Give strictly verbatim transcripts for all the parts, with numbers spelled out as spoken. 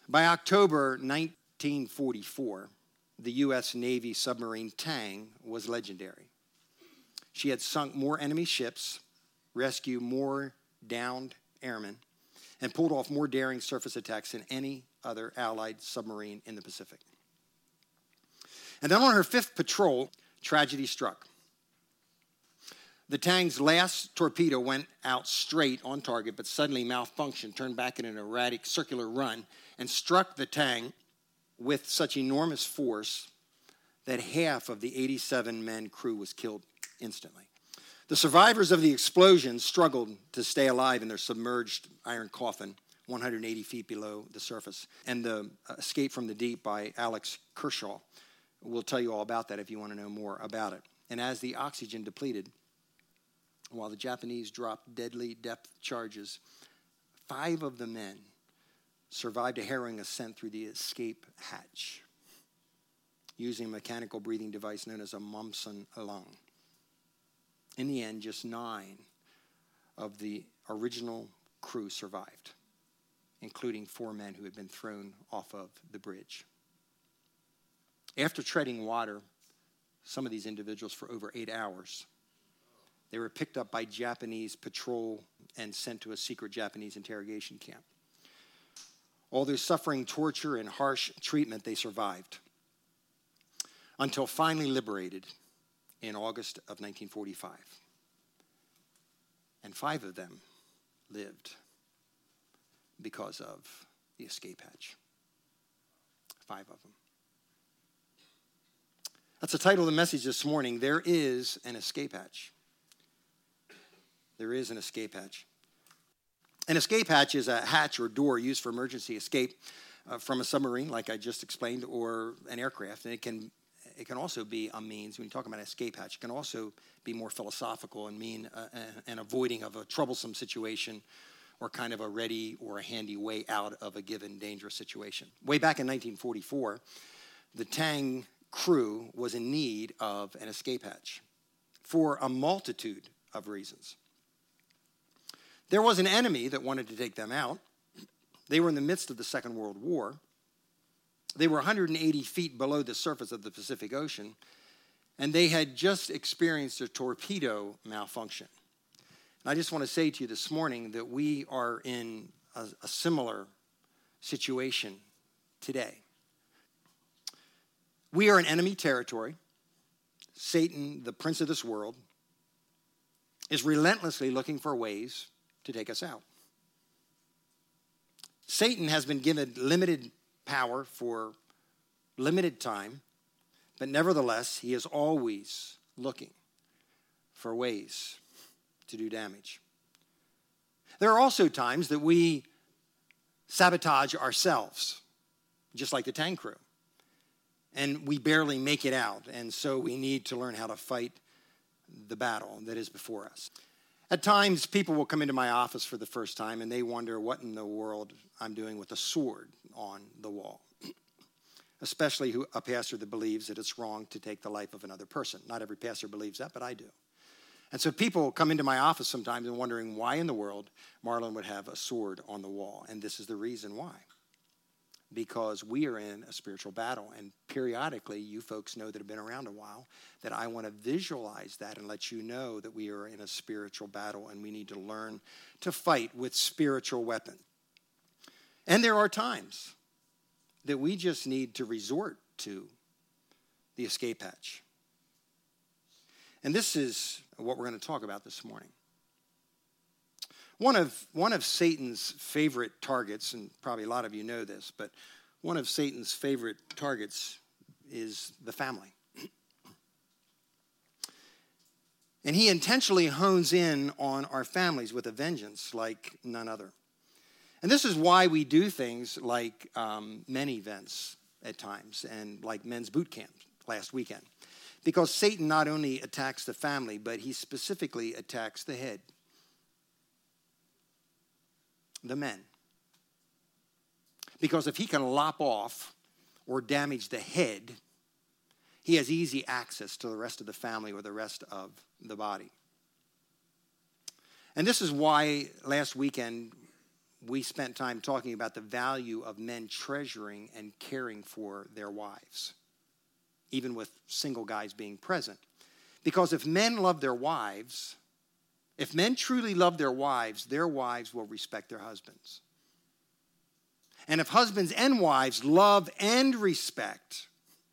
By October nineteen forty-four, the U S Navy submarine Tang was legendary. She had sunk more enemy ships, rescued more downed airmen, and pulled off more daring surface attacks than any other Allied submarine in the Pacific. And then on her fifth patrol, tragedy struck. The Tang's last torpedo went out straight on target, but suddenly malfunctioned, turned back in an erratic circular run, and struck the Tang with such enormous force that half of the eighty-seven men crew was killed instantly. The survivors of the explosion struggled to stay alive in their submerged iron coffin, one hundred eighty feet below the surface. And the Escape from the Deep by Alex Kershaw will tell you all about that if you want to know more about it. And as the oxygen depleted, while the Japanese dropped deadly depth charges, five of the men survived a harrowing ascent through the escape hatch using a mechanical breathing device known as a Momsen lung. In the end, just nine of the original crew survived, including four men who had been thrown off of the bridge. After treading water, some of these individuals for over eight hours, they were picked up by Japanese patrol and sent to a secret Japanese interrogation camp. Although suffering torture and harsh treatment, they survived until finally liberated in August of nineteen forty-five. And five of them lived because of the escape hatch. Five of them. That's the title of the message this morning. There is an escape hatch. There is an escape hatch. An escape hatch is a hatch or door used for emergency escape uh, from a submarine, like I just explained, or an aircraft. And it can it can also be a means, when you talk about escape hatch, it can also be more philosophical and mean uh, an avoiding of a troublesome situation or kind of a ready or a handy way out of a given dangerous situation. Way back in nineteen forty-four, the Tang crew was in need of an escape hatch for a multitude of reasons. There was an enemy that wanted to take them out. They were in the midst of the Second World War. They were one hundred eighty feet below the surface of the Pacific Ocean, and they had just experienced a torpedo malfunction. And I just want to say to you this morning that we are in a, a similar situation today. We are in enemy territory. Satan, the prince of this world, is relentlessly looking for ways to take us out. Satan has been given limited power for limited time, but nevertheless, he is always looking for ways to do damage. There are also times that we sabotage ourselves, just like the Tang crew, and we barely make it out, and so we need to learn how to fight the battle that is before us. At times, people will come into my office for the first time, and they wonder what in the world I'm doing with a sword on the wall, especially who, a pastor that believes that it's wrong to take the life of another person. Not every pastor believes that, but I do. And so people come into my office sometimes and wondering why in the world Marlon would have a sword on the wall, and this is the reason why. Because we are in a spiritual battle, and periodically, you folks know that have been around a while, that I want to visualize that and let you know that we are in a spiritual battle, and we need to learn to fight with spiritual weapons. And there are times that we just need to resort to the escape hatch. And this is what we're going to talk about this morning. One of, one of Satan's favorite targets, and probably a lot of you know this, but one of Satan's favorite targets is the family. And he intentionally hones in on our families with a vengeance like none other. And this is why we do things like um, men events at times and like men's boot camp last weekend. Because Satan not only attacks the family, but he specifically attacks the head. The men. Because if he can lop off or damage the head, he has easy access to the rest of the family or the rest of the body. And this is why last weekend we spent time talking about the value of men treasuring and caring for their wives, even with single guys being present. Because if men love their wives, if men truly love their wives, their wives will respect their husbands. And if husbands and wives love and respect,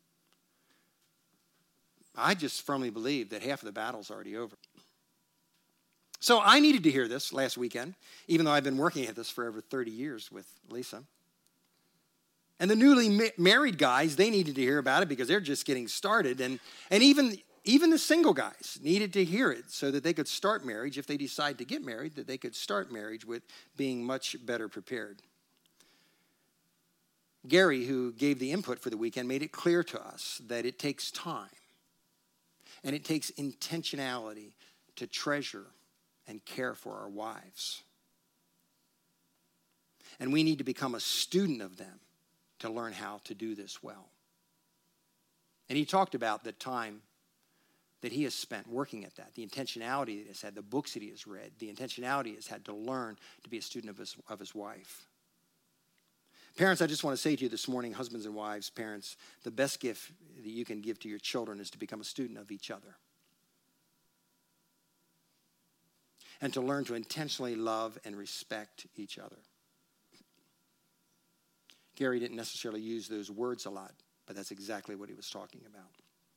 I just firmly believe that half of the battle's already over. So I needed to hear this last weekend, even though I've been working at this for over thirty years with Lisa. And the newly ma- married guys, they needed to hear about it because they're just getting started. And, and even, even the single guys needed to hear it so that they could start marriage, if they decide to get married, that they could start marriage with being much better prepared. Gary, who gave the input for the weekend, made it clear to us that it takes time and it takes intentionality to treasure and care for our wives. And we need to become a student of them to learn how to do this well. And he talked about the time that he has spent working at that, the intentionality that he has had, the books that he has read, the intentionality he has had to learn to be a student of his, of his wife. Parents, I just want to say to you this morning, husbands and wives, parents, the best gift that you can give to your children is to become a student of each other. And to learn to intentionally love and respect each other. Gary didn't necessarily use those words a lot, but that's exactly what he was talking about.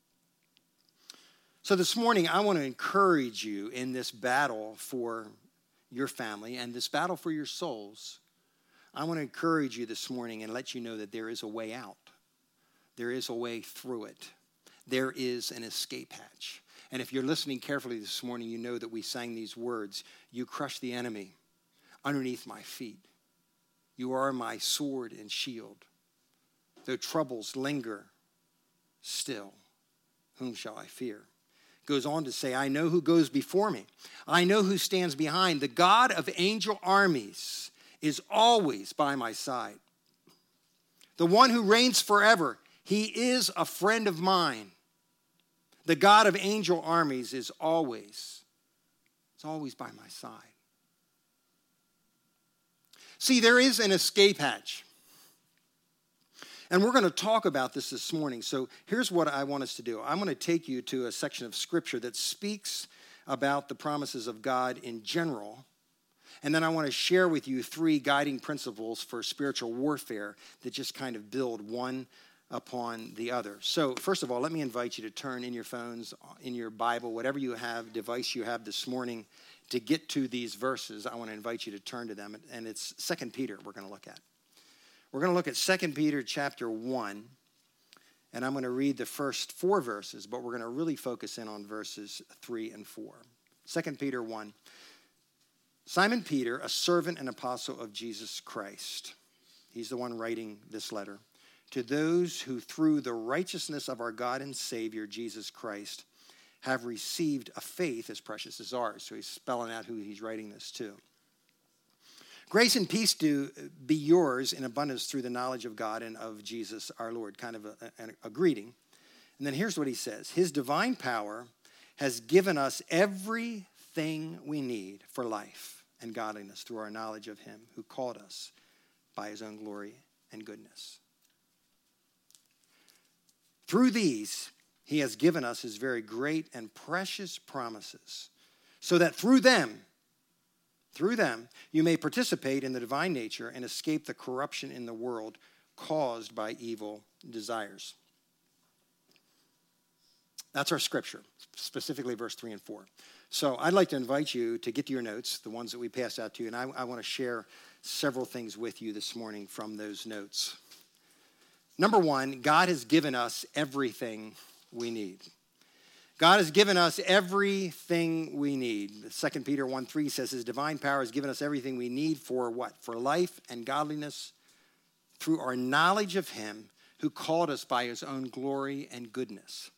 So this morning, I want to encourage you in this battle for your family and this battle for your souls. I want to encourage you this morning and let you know that there is a way out. There is a way through it. There is an escape hatch. And if you're listening carefully this morning, you know that we sang these words. You crush the enemy underneath my feet. You are my sword and shield. Though troubles linger still, whom shall I fear? Goes on to say, I know who goes before me. I know who stands behind. The God of angel armies is always by my side. The one who reigns forever, he is a friend of mine. The God of angel armies is always, is always by my side. See, there is an escape hatch. And we're going to talk about this this morning. So here's what I want us to do. I'm going to take you to a section of Scripture that speaks about the promises of God in general. And then I want to share with you three guiding principles for spiritual warfare that just kind of build one upon the other. So first of all, let me invite you to turn in your phones, in your Bible, whatever you have, device you have this morning to get to these verses. I want to invite you to turn to them. And it's Second Peter we're going to look at. We're going to look at Second Peter chapter one. And I'm going to read the first four verses, but we're going to really focus in on verses three and four. Second Peter one. Simon Peter, a servant and apostle of Jesus Christ. He's the one writing this letter. To those who through the righteousness of our God and Savior, Jesus Christ, have received a faith as precious as ours. So he's spelling out who he's writing this to. Grace and peace do be yours in abundance through the knowledge of God and of Jesus our Lord. Kind of a, a, a greeting. And then here's what he says. His divine power has given us everything we need for life and godliness through our knowledge of him who called us by his own glory and goodness. Through these, he has given us his very great and precious promises, so that through them, through them, you may participate in the divine nature and escape the corruption in the world caused by evil desires. That's our scripture, specifically verse three and four. So I'd like to invite you to get to your notes, the ones that we passed out to you, and I, I want to share several things with you this morning from those notes. Number one, God has given us everything we need. God has given us everything we need. Second Peter one three says his divine power has given us everything we need for what? For life and godliness through our knowledge of him who called us by his own glory and goodness.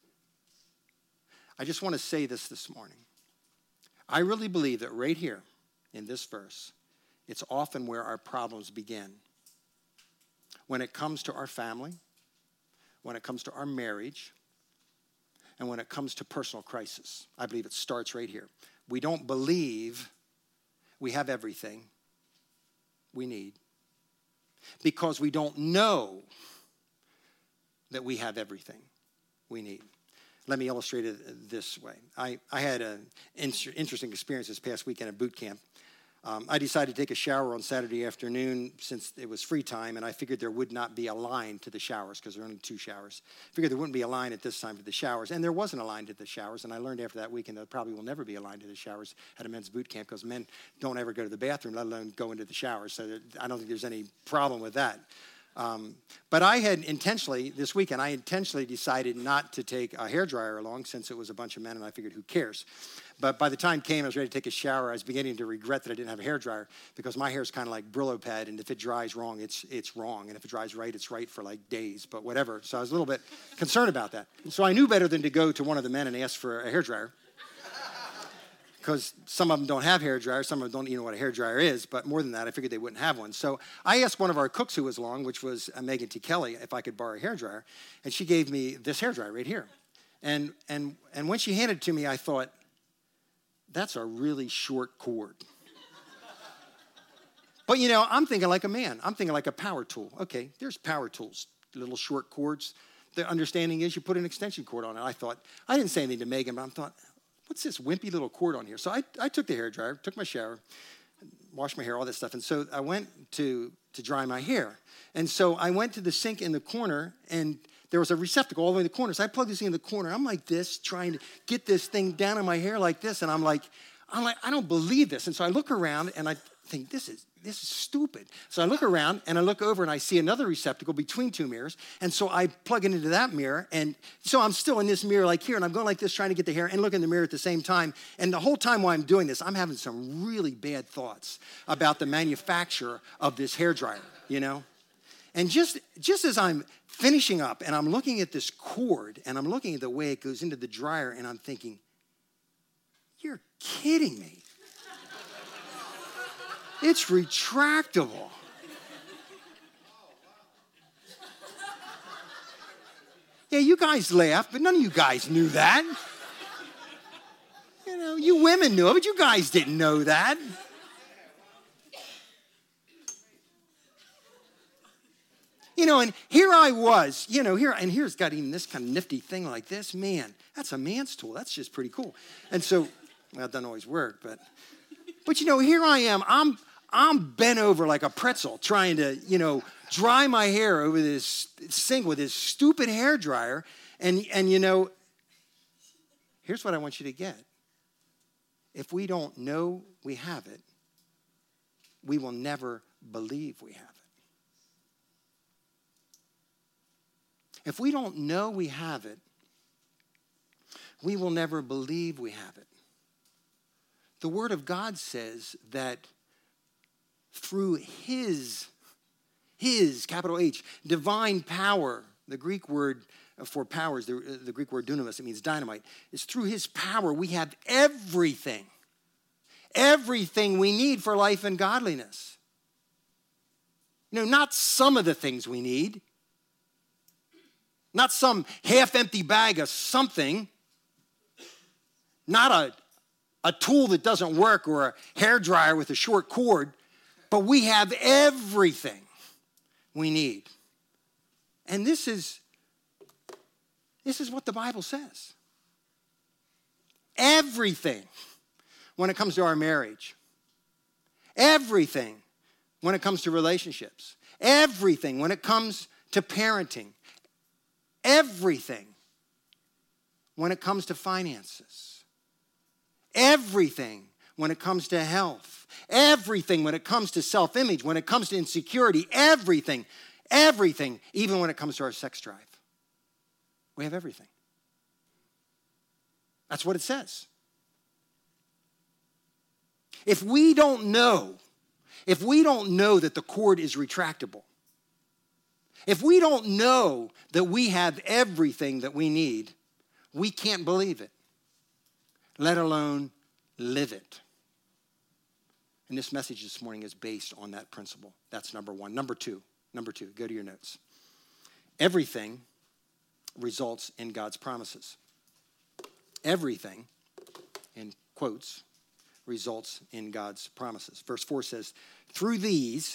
I just want to say this this morning. I really believe that right here in this verse, it's often where our problems begin. When it comes to our family, when it comes to our marriage, and when it comes to personal crisis. I believe it starts right here. We don't believe we have everything, we need because we don't know that we have everything we need. Let me illustrate it this way. I, I had an interesting experience this past weekend at boot camp. Um, I decided to take a shower on Saturday afternoon since it was free time, and I figured there would not be a line to the showers because there are only two showers. I figured there wouldn't be a line at this time to the showers, and there wasn't a line to the showers, and I learned after that weekend there probably will never be a line to the showers at a men's boot camp because men don't ever go to the bathroom, let alone go into the showers, so there, I don't think there's any problem with that. Um, but I had intentionally, this weekend, I intentionally decided not to take a hairdryer along since it was a bunch of men, and I figured, who cares? But by the time it came, I was ready to take a shower. I was beginning to regret that I didn't have a hairdryer because my hair is kind of like Brillo pad, and if it dries wrong, it's it's wrong. And if it dries right, it's right for like days, but whatever. So I was a little bit concerned about that. And so I knew better than to go to one of the men and ask for a hairdryer because some of them don't have hairdryers. Some of them don't even know what a hairdryer is, but more than that, I figured they wouldn't have one. So I asked one of our cooks who was along, which was uh, Megan T. Kelly, if I could borrow a hairdryer, and she gave me this hairdryer right here. And and and when she handed it to me, I thought, that's a really short cord. But, you know, I'm thinking like a man. I'm thinking like a power tool. Okay, there's power tools, little short cords. The understanding is you put an extension cord on it. I thought, I didn't say anything to Megan, but I thought, what's this wimpy little cord on here? So I, I took the hairdryer, took my shower, washed my hair, all that stuff. And so I went to, to dry my hair. And so I went to the sink in the corner, and there was a receptacle all the way in the corner. So I plugged this thing in the corner. I'm like this, trying to get this thing down in my hair like this. And I'm like, I'm like, I don't believe this. And so I look around, and I think, this is this is stupid. So I look around, and I look over, and I see another receptacle between two mirrors. And so I plug it into that mirror. And so I'm still in this mirror like here, and I'm going like this, trying to get the hair and look in the mirror at the same time. And the whole time while I'm doing this, I'm having some really bad thoughts about the manufacturer of this hairdryer, you know? And just, just as I'm finishing up, and I'm looking at this cord, and I'm looking at the way it goes into the dryer, and I'm thinking, you're kidding me. It's retractable. Yeah, you guys laugh, but none of you guys knew that. You know, you women knew it, but you guys didn't know that. You know, and here I was, you know, here, and here's got even this kind of nifty thing like this. Man, that's a man's tool. That's just pretty cool. And so, well, it doesn't always work, but, but you know, here I am. I'm, I'm bent over like a pretzel trying to, you know, dry my hair over this sink with this stupid hair dryer. And, and, you know, here's what I want you to get. If we don't know we have it, we will never believe we have it. If we don't know we have it, we will never believe we have it. The Word of God says that through His, His, capital H, divine power, the Greek word for power is the, the Greek word dunamis, it means dynamite. It's through His power we have everything, everything we need for life and godliness. You know, not some of the things we need, not some half-empty bag of something, not a, a tool that doesn't work or a hairdryer with a short cord, but we have everything we need. And this is, this is what the Bible says. Everything when it comes to our marriage. Everything when it comes to relationships. Everything when it comes to parenting. Everything when it comes to finances. Everything when it comes to health. Everything when it comes to self-image, when it comes to insecurity. Everything, everything, even when it comes to our sex drive. We have everything. That's what it says. If we don't know, if we don't know that the cord is retractable, if we don't know that we have everything that we need, we can't believe it, let alone live it. And this message this morning is based on that principle. That's number one. Number two, number two, go to your notes. Everything results in God's promises. Everything, in quotes, results in God's promises. Verse four says, through these,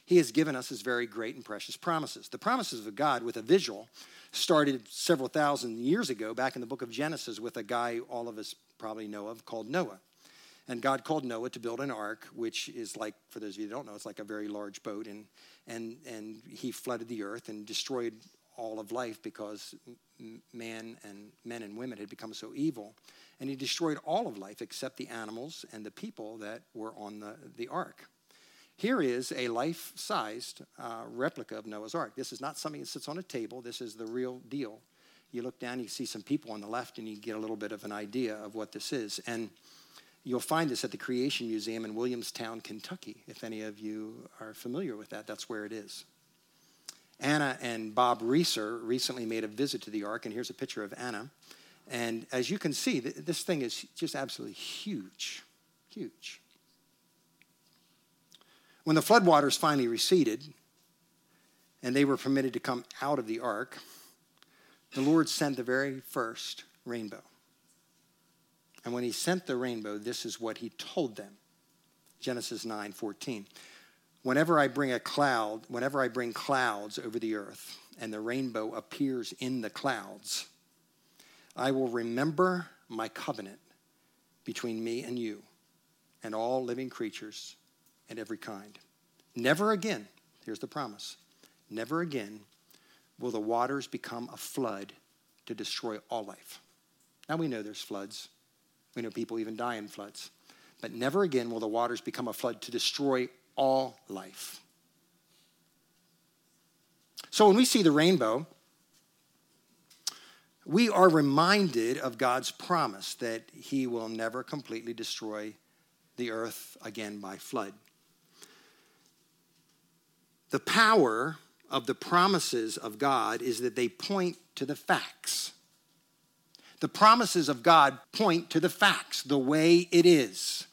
he has given us his very great and precious promises. The promises of God with a visual started several thousand years ago back in the book of Genesis with a guy all of us probably know of called Noah. And God called Noah to build an ark, which is like, for those of you who don't know, it's like a very large boat. And, and, and he flooded the earth and destroyed all of life because man and men and women had become so evil. And he destroyed all of life except the animals and the people that were on the, the ark. Here is a life-sized uh, replica of Noah's Ark. This is not something that sits on a table. This is the real deal. You look down, you see some people on the left, and you get a little bit of an idea of what this is. And you'll find this at the Creation Museum in Williamstown, Kentucky. If any of you are familiar with that, that's where it is. Anna and Bob Reeser recently made a visit to the Ark, and here's a picture of Anna. And as you can see, th- this thing is just absolutely huge, huge. When the floodwaters finally receded and they were permitted to come out of the ark, the Lord sent the very first rainbow. And when he sent the rainbow, this is what he told them. Genesis nine fourteen. Whenever I bring a cloud, whenever I bring clouds over the earth and the rainbow appears in the clouds, I will remember my covenant between me and you and all living creatures and every kind. Never again, here's the promise, never again will the waters become a flood to destroy all life. Now we know there's floods. We know people even die in floods. But never again will the waters become a flood to destroy all life. So when we see the rainbow, we are reminded of God's promise that he will never completely destroy the earth again by flood. The power of the promises of God is that they point to the facts. The promises of God point to the facts, the way it is.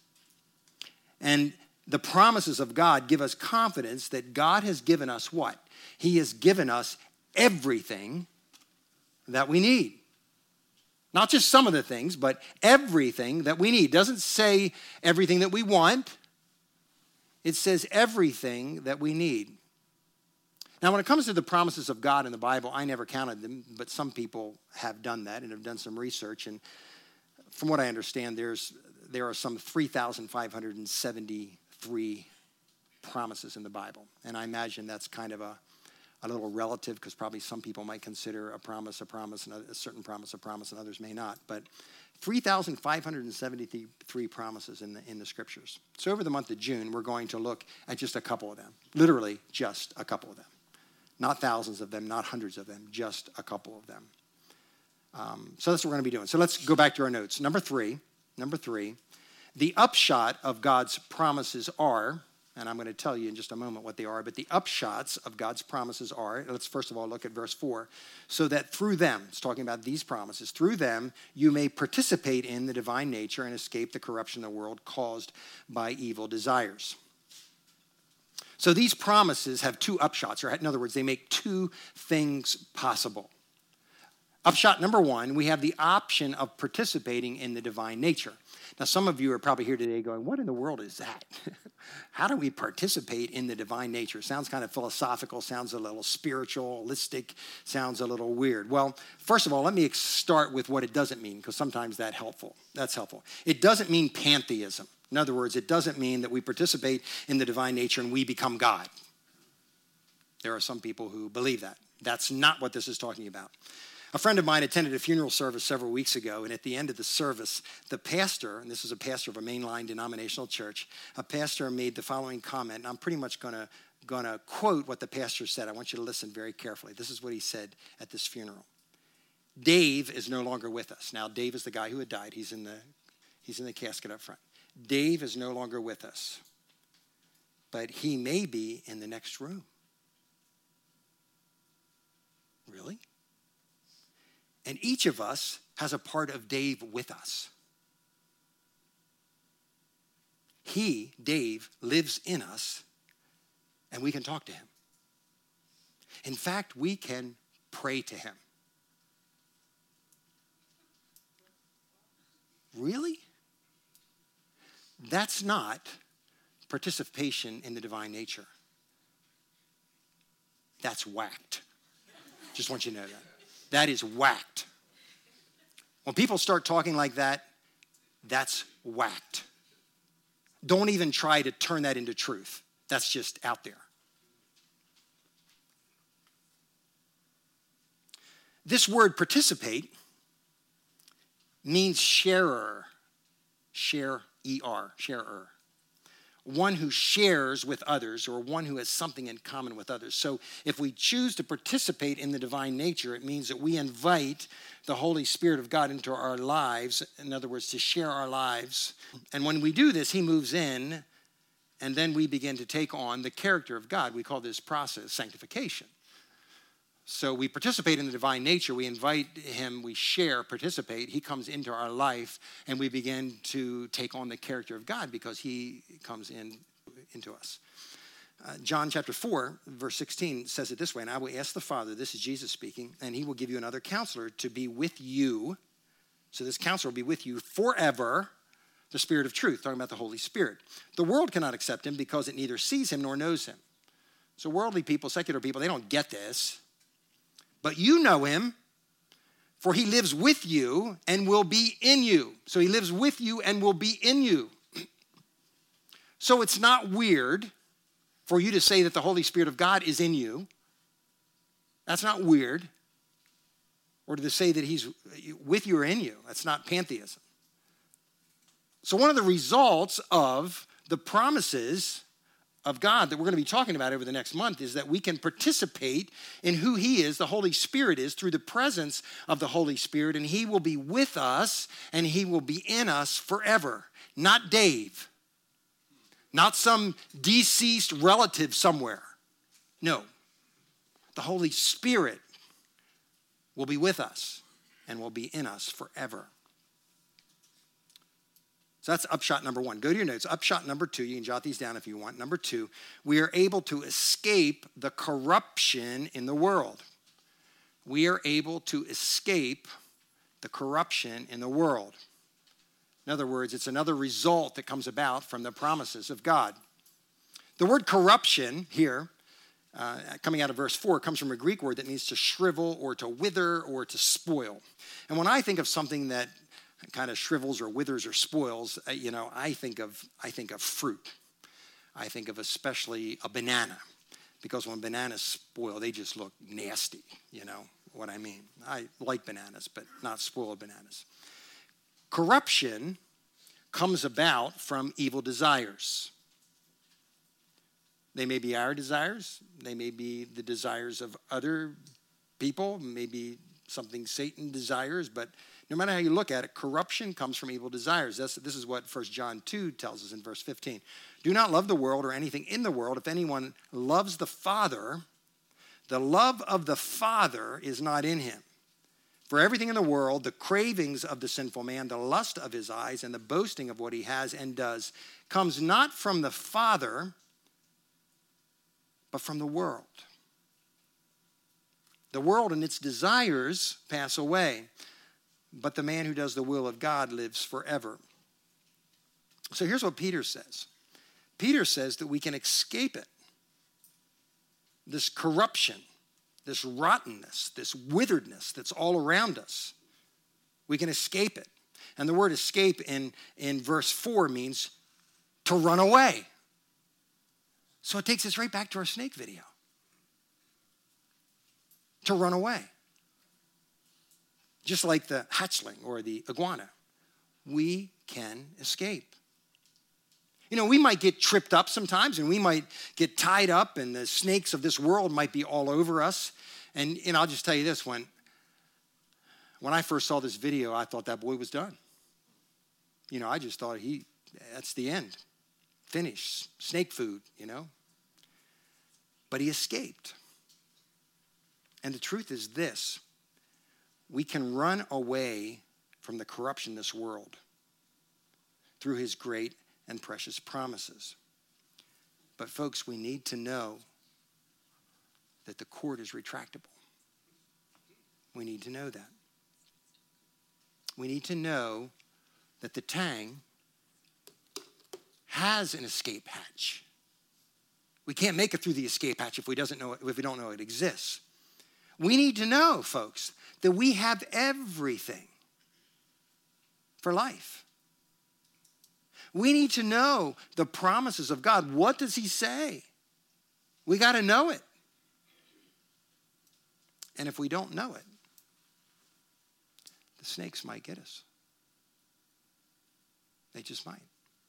And the promises of God give us confidence that God has given us what? He has given us everything that we need. Not just some of the things, but everything that we need. It doesn't say everything that we want. It says everything that we need. Now, when it comes to the promises of God in the Bible, I never counted them, but some people have done that and have done some research. And from what I understand, there's there are some three thousand five hundred seventy-three promises in the Bible. And I imagine that's kind of a, a little relative, because probably some people might consider a promise a promise, and a certain promise a promise, and others may not. But three thousand five hundred seventy-three promises in the, in the Scriptures. So over the month of June, we're going to look at just a couple of them. Literally just a couple of them. Not thousands of them, not hundreds of them, just a couple of them. Um, so that's what we're going to be doing. So let's go back to our notes. Number three, number three, the upshot of God's promises are, and I'm going to tell you in just a moment what they are, but the upshots of God's promises are, let's first of all look at verse four, so that through them, it's talking about these promises, through them you may participate in the divine nature and escape the corruption of the world caused by evil desires. So these promises have two upshots, or in other words, they make two things possible. Upshot number one, we have the option of participating in the divine nature. Now, some of you are probably here today going, what in the world is that? How do we participate in the divine nature? Sounds kind of philosophical, sounds a little spiritualistic, sounds a little weird. Well, first of all, let me start with what it doesn't mean, because sometimes that's helpful. That's helpful. It doesn't mean pantheism. In other words, it doesn't mean that we participate in the divine nature and we become God. There are some people who believe that. That's not what this is talking about. A friend of mine attended a funeral service several weeks ago, and at the end of the service, the pastor, and this is a pastor of a mainline denominational church, a pastor made the following comment, and I'm pretty much going to going to quote what the pastor said. I want you to listen very carefully. This is what he said at this funeral. Dave is no longer with us. Now, Dave is the guy who had died. He's in the he's in the casket up front. Dave is no longer with us, but he may be in the next room. Really? And each of us has a part of Dave with us. He, Dave, lives in us, and we can talk to him. In fact, we can pray to him. Really? That's not participation in the divine nature. That's whacked. Just want you to know that. That is whacked. When people start talking like that, that's whacked. Don't even try to turn that into truth. That's just out there. This word participate means sharer. Share, E R, sharer. One who shares with others, or one who has something in common with others. So if we choose to participate in the divine nature, it means that we invite the Holy Spirit of God into our lives. In other words, to share our lives. And when we do this, he moves in, and then we begin to take on the character of God. We call this process sanctification. So we participate in the divine nature. We invite him, we share, participate. He comes into our life, and we begin to take on the character of God because he comes in into us. Uh, John chapter four, verse sixteen says it this way, and I will ask the Father, this is Jesus speaking, and he will give you another counselor to be with you. So this counselor will be with you forever, the Spirit of truth, talking about the Holy Spirit. The world cannot accept him because it neither sees him nor knows him. So worldly people, secular people, they don't get this. But you know him, for he lives with you and will be in you. So he lives with you and will be in you. So it's not weird for you to say that the Holy Spirit of God is in you. That's not weird. Or to say that he's with you or in you. That's not pantheism. So one of the results of the promises of God that we're going to be talking about over the next month is that we can participate in who he is, the Holy Spirit is, through the presence of the Holy Spirit, and he will be with us and he will be in us forever. Not Dave. Not some deceased relative somewhere. No. The Holy Spirit will be with us and will be in us forever. So that's upshot number one. Go to your notes. Upshot number two, you can jot these down if you want. Number two, we are able to escape the corruption in the world. We are able to escape the corruption in the world. In other words, it's another result that comes about from the promises of God. The word corruption here, uh, coming out of verse four, comes from a Greek word that means to shrivel or to wither or to spoil. And when I think of something that kind of shrivels or withers or spoils, uh, you know, I think of I think of fruit. I think of especially a banana, because when bananas spoil, they just look nasty, you know what I mean. I like bananas, but not spoiled bananas. Corruption comes about from evil desires. They may be our desires. They may be the desires of other people, maybe something Satan desires, but no matter how you look at it, corruption comes from evil desires. That's, this is what First John two tells us in verse fifteen. Do not love the world or anything in the world. If anyone loves the Father, the love of the Father is not in him. For everything in the world, the cravings of the sinful man, the lust of his eyes, and the boasting of what he has and does, comes not from the Father, but from the world. The world and its desires pass away, but the man who does the will of God lives forever. So here's what Peter says. Peter says that we can escape it. This corruption, this rottenness, this witheredness that's all around us. We can escape it. And the word escape in, in verse four means to run away. So it takes us right back to our snake video. To run away. Just like the hatchling or the iguana, we can escape. You know, we might get tripped up sometimes, and we might get tied up, and the snakes of this world might be all over us. And, and I'll just tell you this, when, when I first saw this video, I thought that boy was done. You know, I just thought, he that's the end. Finish. Snake food, you know. But he escaped. And the truth is this. We can run away from the corruption in this world through his great and precious promises. But folks, we need to know that the cord is retractable. We need to know that. We need to know that the tang has an escape hatch. We can't make it through the escape hatch if we, doesn't know, if we don't know it exists. We need to know, folks, that we have everything for life. We need to know the promises of God. What does he say? We got to know it. And if we don't know it, the snakes might get us. They just might.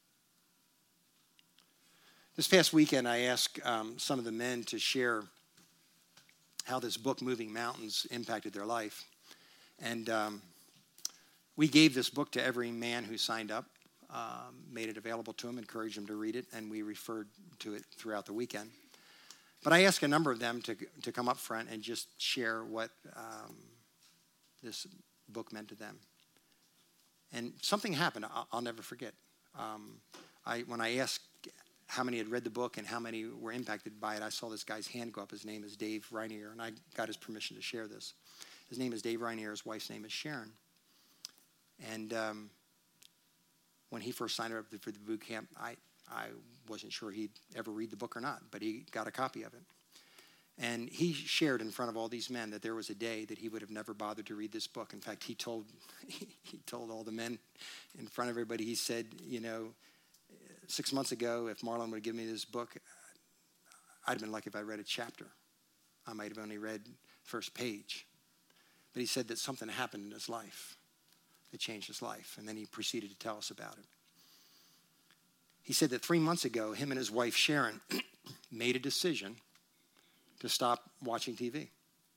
This past weekend, I asked um, some of the men to share how this book, Moving Mountains, impacted their life. And um, we gave this book to every man who signed up, um, made it available to them, encouraged them to read it, and we referred to it throughout the weekend. But I asked a number of them to, to come up front and just share what um, this book meant to them. And something happened I'll, I'll never forget. Um, I, when I asked how many had read the book and how many were impacted by it, I saw this guy's hand go up. His name is Dave Reinier, and I got his permission to share this. His name is Dave Reinier. His wife's name is Sharon. And um, when he first signed up for the boot camp, I, I wasn't sure he'd ever read the book or not, but he got a copy of it. And he shared in front of all these men that there was a day that he would have never bothered to read this book. In fact, he told he told all the men in front of everybody, he said, you know, six months ago, if Marlon would have given me this book, I'd have been lucky if I read a chapter. I might have only read the first page. But he said that something happened in his life that changed his life. And then he proceeded to tell us about it. He said that three months ago, him and his wife, Sharon, made a decision to stop watching T V.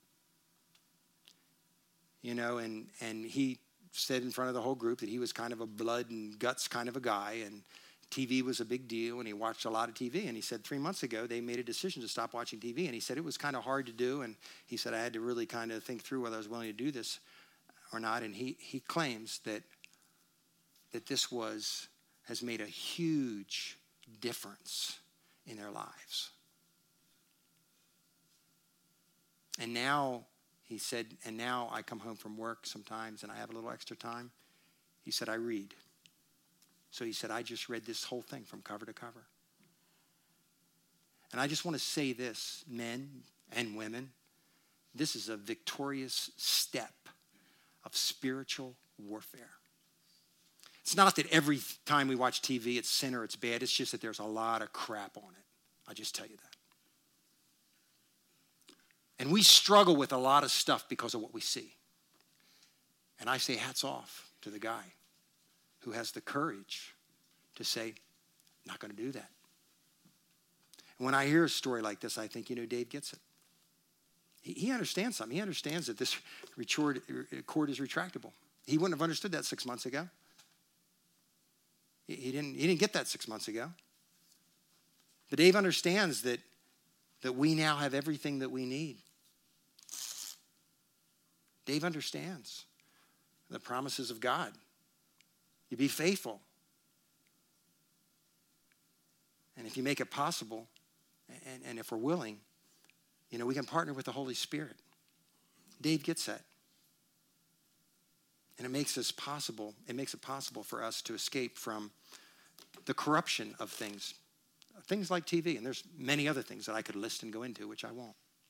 You know, and, and he said in front of the whole group that he was kind of a blood and guts kind of a guy, and T V was a big deal, and he watched a lot of T V. And he said three months ago, they made a decision to stop watching T V. And he said it was kind of hard to do, and he said I had to really kind of think through whether I was willing to do this or not. And he, he claims that, that this was, has made a huge difference in their lives. And now, he said, and now I come home from work sometimes and I have a little extra time. He said, I read. So he said, I just read this whole thing from cover to cover. And I just want to say this, men and women, this is a victorious step of spiritual warfare. It's not that every time we watch T V it's sin or it's bad. It's just that there's a lot of crap on it. I'll just tell you that. And we struggle with a lot of stuff because of what we see. And I say hats off to the guy who has the courage to say, not going to do that. And when I hear a story like this, I think, you know, Dave gets it. He, he understands something. He understands that this cord is retractable. He wouldn't have understood that six months ago. He, he, didn't, he didn't get that six months ago. But Dave understands that, that we now have everything that we need. Dave understands the promises of God. You be faithful. And if you make it possible, and, and if we're willing, you know, we can partner with the Holy Spirit. Dave gets that. And it makes us possible, it makes it possible for us to escape from the corruption of things. Things like T V, and there's many other things that I could list and go into, which I won't.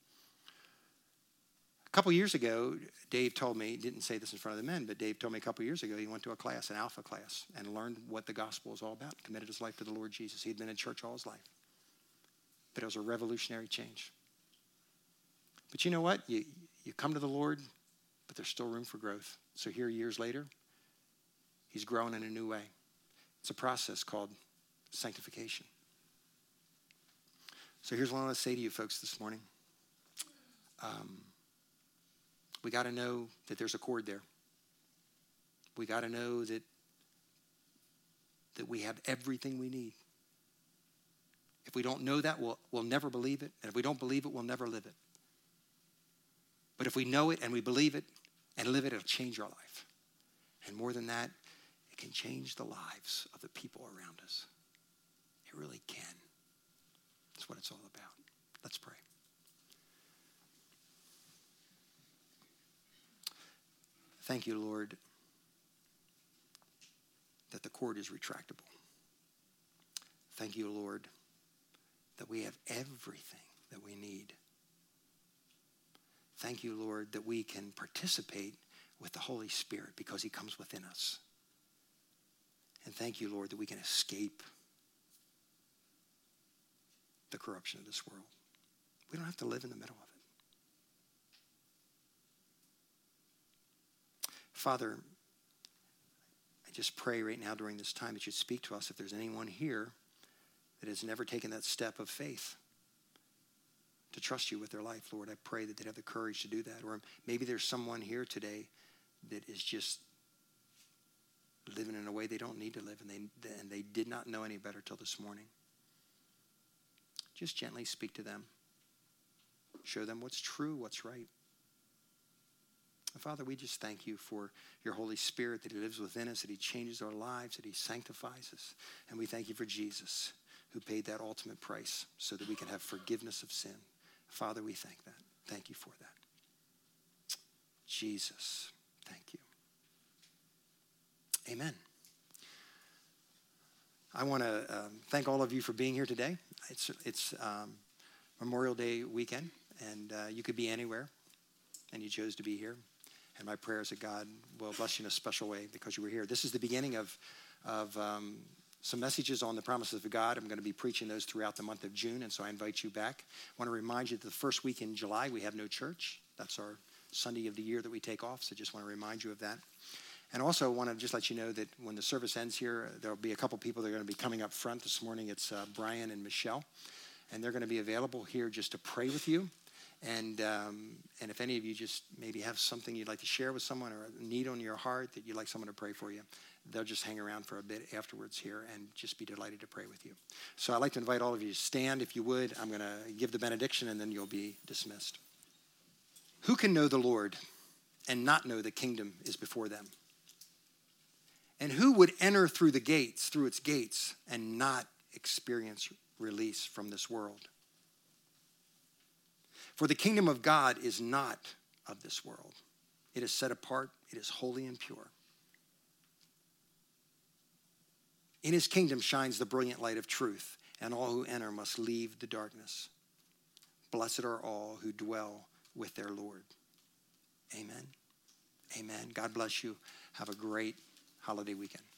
A couple years ago, Dave told me, he didn't say this in front of the men, but Dave told me a couple years ago he went to a class, an alpha class, and learned what the gospel is all about, committed his life to the Lord Jesus. He'd been in church all his life. But it was a revolutionary change. But you know what? You, you come to the Lord, but there's still room for growth. So here, years later, he's grown in a new way. It's a process called sanctification. So here's what I want to say to you folks this morning. Um, we got to know that there's a cord there. We got to know that, that we have everything we need. If we don't know that, we'll, we'll never believe it. And if we don't believe it, we'll never live it. But if we know it and we believe it and live it, it'll change our life. And more than that, it can change the lives of the people around us. It really can. That's what it's all about. Let's pray. Thank you, Lord, that the cord is retractable. Thank you, Lord, that we have everything that we need. Thank you, Lord, that we can participate with the Holy Spirit because he comes within us. And thank you, Lord, that we can escape the corruption of this world. We don't have to live in the middle of it. Father, I just pray right now during this time that you'd speak to us if there's anyone here that has never taken that step of faith to trust you with their life. Lord, I pray that they'd have the courage to do that. Or maybe there's someone here today that is just living in a way they don't need to live, and they, and they did not know any better till this morning. Just gently speak to them. Show them what's true, what's right. And Father, we just thank you for your Holy Spirit, that he lives within us, that he changes our lives, that he sanctifies us. And we thank you for Jesus, who paid that ultimate price so that we can have forgiveness of sin. Father, we thank that. Thank you for that. Jesus, thank you. Amen. I want to um, thank all of you for being here today. It's, it's um, Memorial Day weekend, and uh, you could be anywhere, and you chose to be here. And my prayer is that God will bless you in a special way because you were here. This is the beginning of, of um, some messages on the promises of God. I'm going to be preaching those throughout the month of June, and so I invite you back. I want to remind you that the first week in July, we have no church. That's our Sunday of the year that we take off, so just want to remind you of that. And also want to just let you know that when the service ends here, there'll be a couple people that are going to be coming up front this morning. It's uh, Brian and Michelle, and they're going to be available here just to pray with you. And um, and if any of you just maybe have something you'd like to share with someone or a need on your heart that you'd like someone to pray for you, they'll just hang around for a bit afterwards here and just be delighted to pray with you. So I'd like to invite all of you to stand if you would. I'm going to give the benediction and then you'll be dismissed. Who can know the Lord and not know the kingdom is before them? And who would enter through the gates, through its gates, and not experience release from this world? For the kingdom of God is not of this world. It is set apart. It is holy and pure. In his kingdom shines the brilliant light of truth, and all who enter must leave the darkness. Blessed are all who dwell with their Lord. Amen. Amen. God bless you. Have a great holiday weekend.